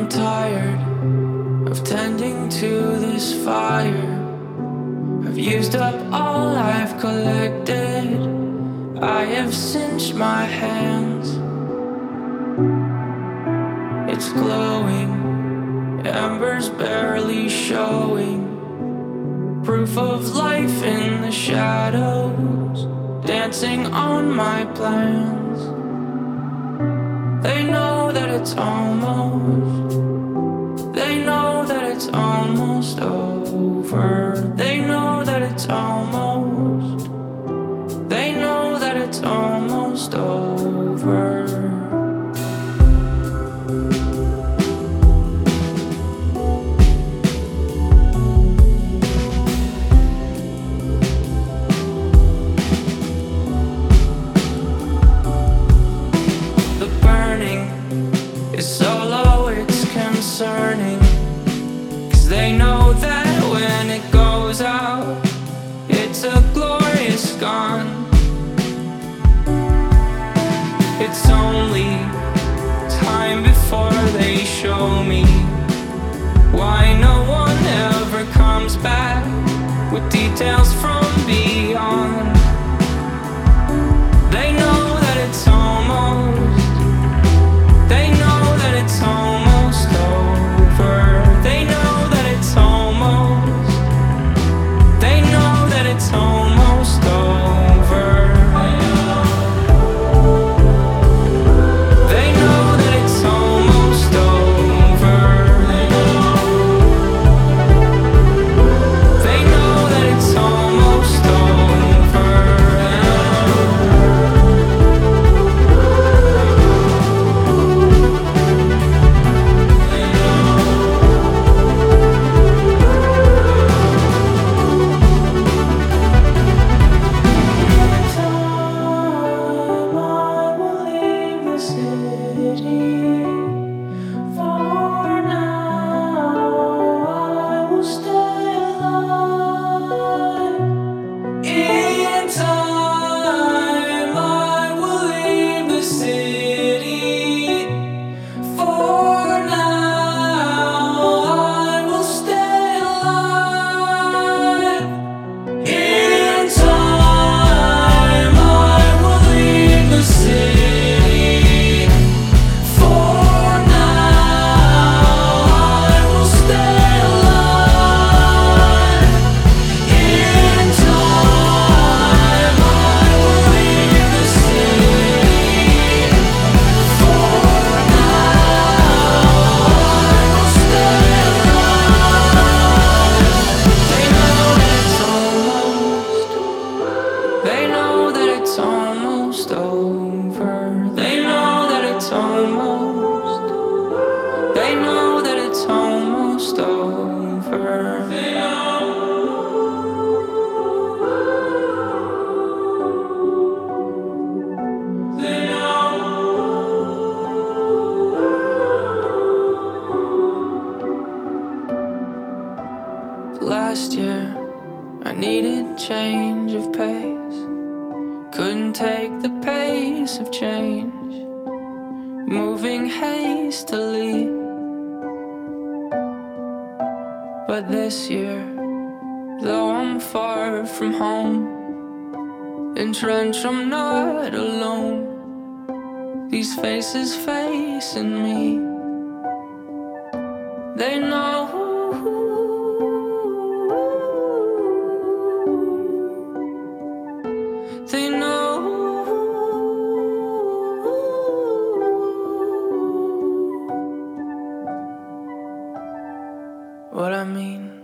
tired of tending to this fire. I've used up all I've collected. I have cinched my hands. It's glowing, embers barely showing. Proof of life in the shadows, dancing on my plans. They know that it's almost, they know that it's almost over. They know that it's almost, they know that it's almost over. They know that when it goes out, it's a glorious gone. It's only time before they show me why no one ever comes back with details from beyond. They know that it's almost, they know that it's almost over. They know that it's almost, they know that it's almost over. They know that it's almost over. They know that it's almost over. They know that it's almost over. They know that it's almost, they know that it's almost over. They know. They know. Last year I needed change of pace. Couldn't take the pace of change, moving hastily. But this year, though I'm far from home, entrenched, I'm not alone. These faces facing me, they know. They know what I mean.